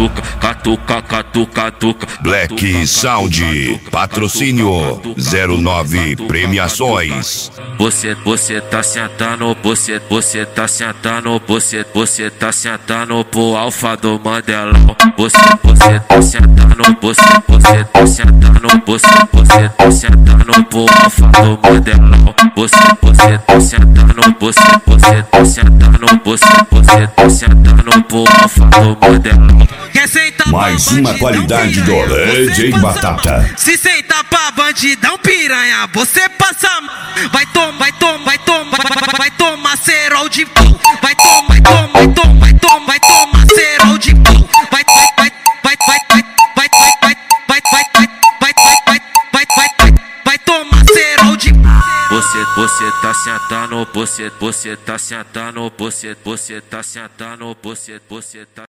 catuca, catuca, catuca, catuca. Black Sound, patrocínio 09 Premiações. Você tá sentando, você tá sentando, você tá sentando pro alfa do Mandelão. Você tá sentando, você tá sentando, você tá sentando pro alfa do Mandelão. Você tá sentando, você tá sentando, você tá sentando pro alfa do Mandelão. Mais uma qualidade do DJ Batata. Se senta pra bandidão piranha, você passa, vai tomar cerol de pau, vai tomar cerol de pau, vai tomar cerol de pau. Você tá sentando, você tá sentando, você tá sentando, você tá